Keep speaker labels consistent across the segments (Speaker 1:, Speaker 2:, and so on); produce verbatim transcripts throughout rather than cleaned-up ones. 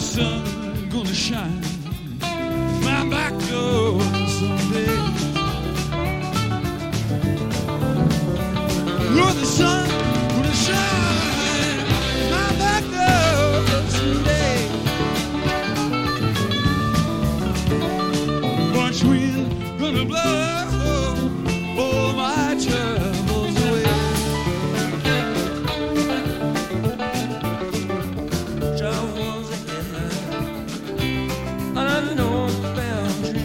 Speaker 1: sun gonna shine my back door someday. Oh, the sun gonna shine my back door someday. March wind gonna blow all my troubles away. John was a headline, unknown boundary.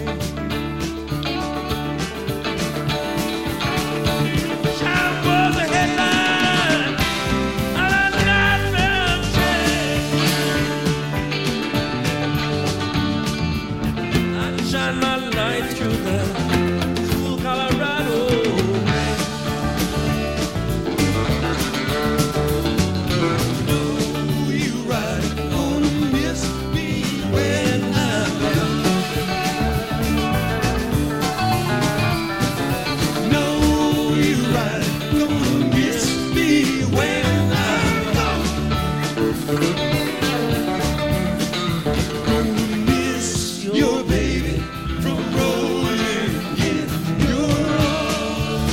Speaker 1: John was a headline, unknown boundary. I shine my light through the cool Colorado rain. Know you right, gonna miss me when I'm gone. Know you right, gonna miss me when I'm gone. Gonna miss your baby from rolling in your arms.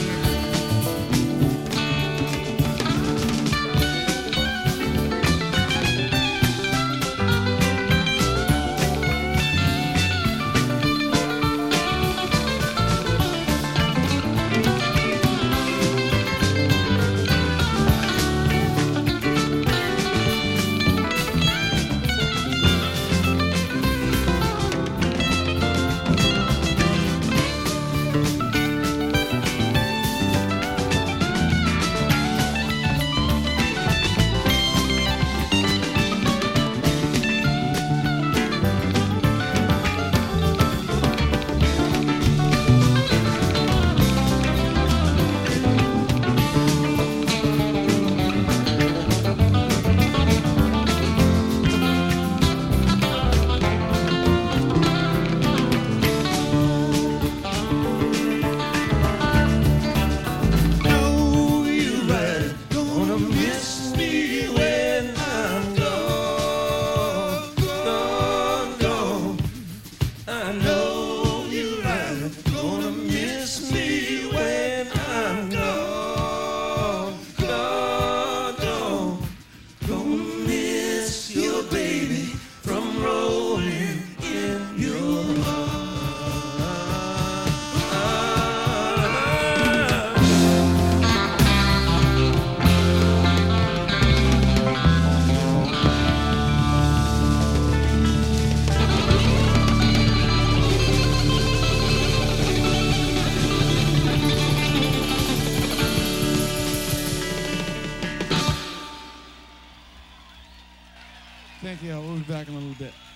Speaker 1: Know you right, gonna miss me when I'm gone, gone, gone. I know you right, gonna miss me when I'm gone, gone, gone. Gonna miss your baby from rolling in your arms.
Speaker 2: Thank you. We'll be back in a little bit.